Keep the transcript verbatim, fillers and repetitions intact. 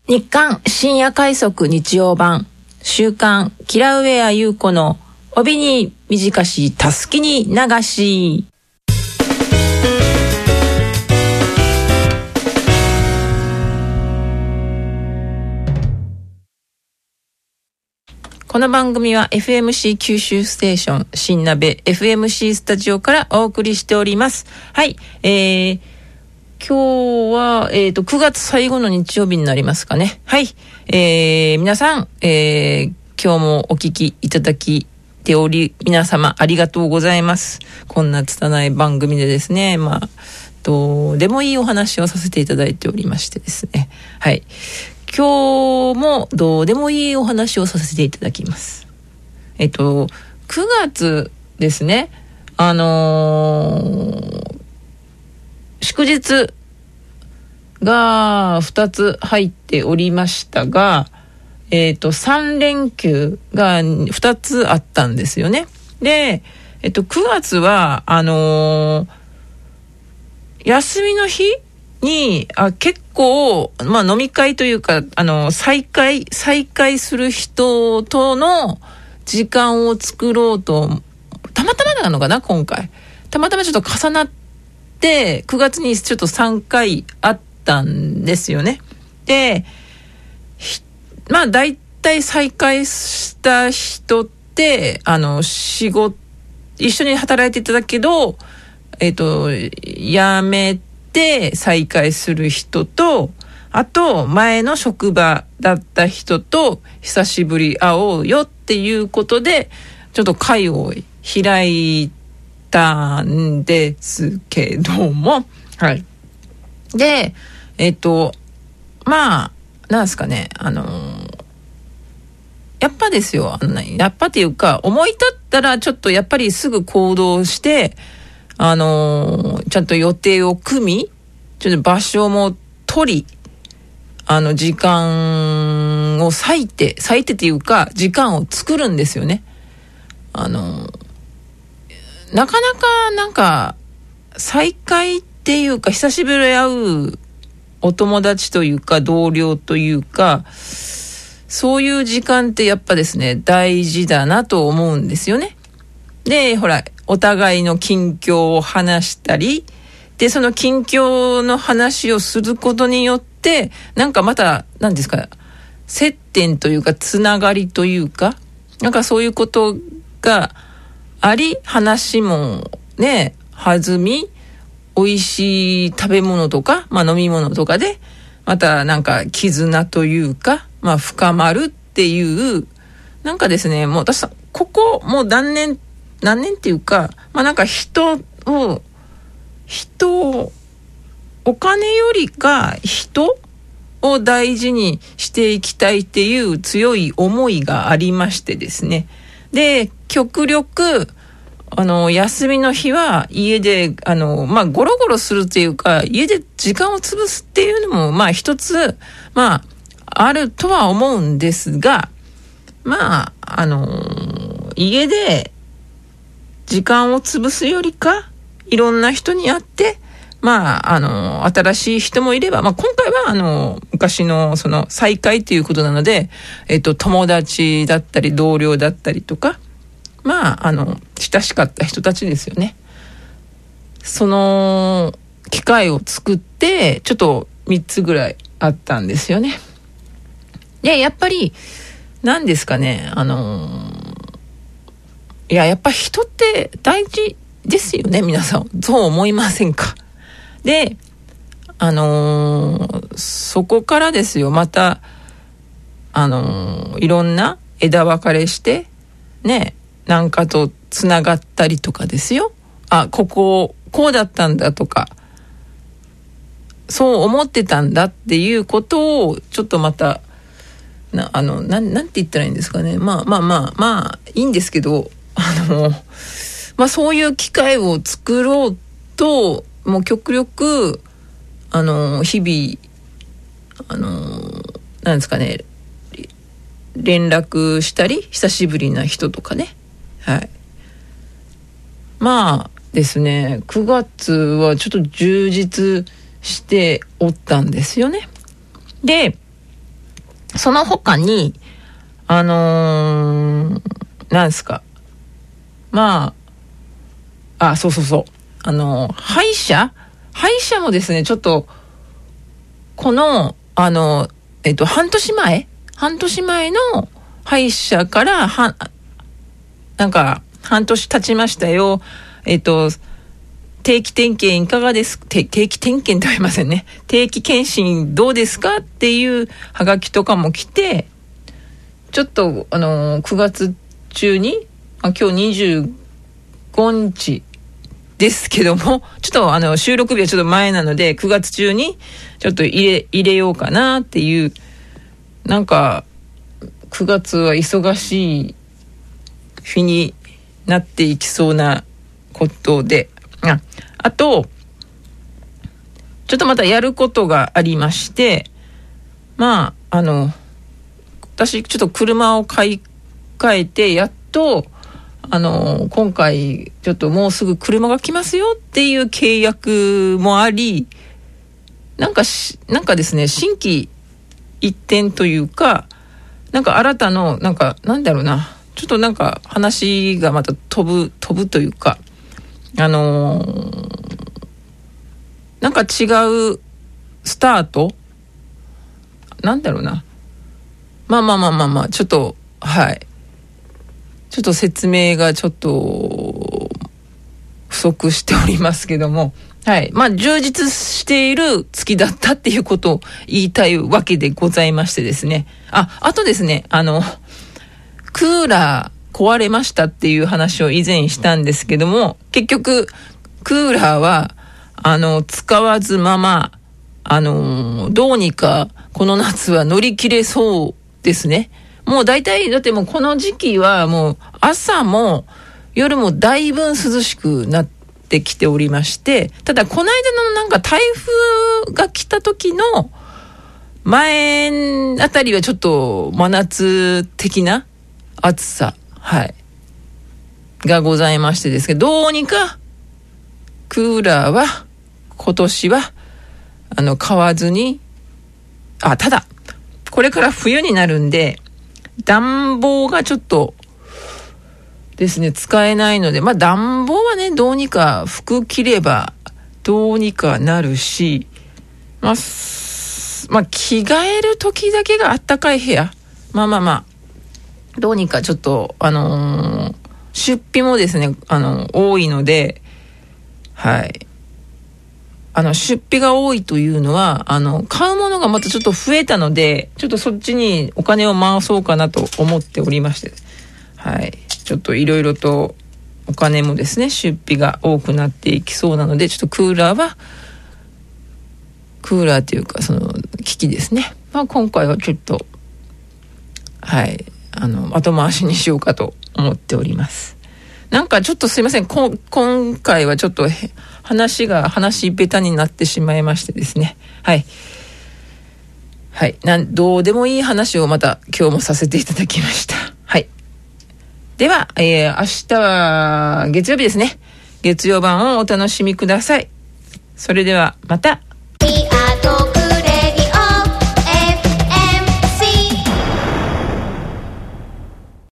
日刊深夜快速日曜版週刊キラウェア優子の帯に短したすきに流し。この番組は エフエムシー 九州ステーション新鍋 エフエムシー スタジオからお送りしております。はい、えー今日は、えっと、くがつ最後の日曜日になりますかね。はい。えー、皆さん、えー、今日もお聞きいただきており、皆様ありがとうございます。こんな拙い番組でですね、まあ、どうでもいいお話をさせていただいておりましてですね。はい。今日もどうでもいいお話をさせていただきます。えっと、くがつですね、あのー、祝日がふたつ入っておりましたが、えっと、さんれんきゅうがふたつあったんですよね。で、えっと、くがつは、あのー、休みの日に、あ、結構、まあ、飲み会というか、あの、再会、再会する人との時間を作ろうと、たまたまなのかな、今回。たまたまちょっと重なって、でくがつにちょっとさんかいあったんですよね。でまあだいたい再会した人ってあの仕事一緒に働いていただけどえっと辞めて再会する人と、あと前の職場だった人と久しぶり会おうよっていうことでちょっと会を開いてたんですけども、はい。で、えっと、まあ、なんですかね、あのー、やっぱですよ、あのやっぱっていうか、思い立ったらちょっとやっぱりすぐ行動して、あのー、ちゃんと予定を組み、ちょっと場所も取り、あの、時間を割いて、割いてっていうか、時間を作るんですよね。あのー、なかなかなんか再会っていうか久しぶりに会うお友達というか同僚というかそういう時間ってやっぱですね大事だなと思うんですよね。でほらお互いの近況を話したりでその近況の話をすることによってなんかまた何ですか接点というかつながりというかなんかそういうことがあり話もね弾み美味しい食べ物とか、まあ、飲み物とかでまたなんか絆というか、まあ、深まるっていうなんかですねもう私ここもう何年何年っていうかまあなんか人を人をお金よりか人を大事にしていきたいっていう強い思いがありましてですねで極力あの休みの日は家であのまあゴロゴロするっていうか家で時間を潰すっていうのもまあ一つまああるとは思うんですがまああの家で時間を潰すよりかいろんな人に会ってまああの新しい人もいればまあ今回はあの昔のその再会ということなのでえっと友達だったり同僚だったりとかまああの親しかった人たちですよね。その機会を作ってちょっとみっつぐらいあったんですよね。でやっぱり何ですかねあのいややっぱ人って大事ですよね皆さんそう思いませんか。であのー、そこからですよまたあのー、いろんな枝分かれしてねなんかとつながったりとかですよ。あ、こここうだったんだとかそう思ってたんだっていうことをちょっとまたなあのななんて言ったらいいんですかねまあまあまあまあいいんですけどあのまあそういう機会を作ろうともう極力あの日々あのなんですかね連絡したり久しぶりな人とかねはいまあですねくがつはちょっと充実しておったんですよね。でその他に、あのー、なんですか。まあ、あ、そうそうそう。あのー、歯医者歯医者もですね、ちょっと、この、あのー、えっと、半年前半年前の歯医者から、は、なんか、半年経ちましたよ。えっと、定期点検いかがです定期点検とは言いませんね。定期検診どうですかっていうハガキとかも来て、ちょっと、あのー、くがつ中に、まあ、今日にじゅうごにちですけども、ちょっとあの、収録日はちょっと前なので、くがつ中にちょっと入れ、入れようかなっていう、なんか、くがつは忙しい日になっていきそうなことで、あ、あと、ちょっとまたやることがありまして、まあ、あの、私ちょっと車を買い替えて、やっと、あの、今回、ちょっともうすぐ車が来ますよっていう契約もあり、なんかし、なんかですね、心機一転というか、なんか新たの、なんか、なんだろうな、ちょっとなんか話がまた飛ぶ、飛ぶというか、あのー、なんか違うスタートなんだろうな。まあまあまあまあまあ、ちょっと、はい。ちょっと説明がちょっと不足しておりますけども、はい。まあ、充実している月だったっていうことを言いたいわけでございましてですね。あ、あとですね、あの、クーラー壊れましたっていう話を以前したんですけども、結局、クーラーは、あの、使わずまま、あの、どうにかこの夏は乗り切れそうですね。もう大体、だってもうこの時期はもう朝も夜もだいぶ涼しくなってきておりまして、ただこの間のなんか台風が来た時の前あたりはちょっと真夏的な暑さ、はい、がございましてですけど、どうにかクーラーは今年はあの買わずに、あ、ただこれから冬になるんで暖房がちょっとですね使えないので、まあ暖房はねどうにか服着ればどうにかなるし、まあ、まあ着替える時だけがあったかい部屋、まあまあまあどうにかちょっとあのー、出費もですねあの多いので、はい、あの出費が多いというのはあの買うものがまたちょっと増えたので、ちょっとそっちにお金を回そうかなと思っておりまして、はい、ちょっといろいろとお金もですね出費が多くなっていきそうなので、ちょっとクーラーはクーラーというかその機器ですね、まあ、今回はちょっとはいあの後回しにしようかと思っております。なんかちょっとすいません、こ今回はちょっと話が話ベタになってしまいましてですね、はいはいなんどうでもいい話をまた今日もさせていただきました。はい、では、えー、明日は月曜日ですね。月曜版をお楽しみください。それではまた。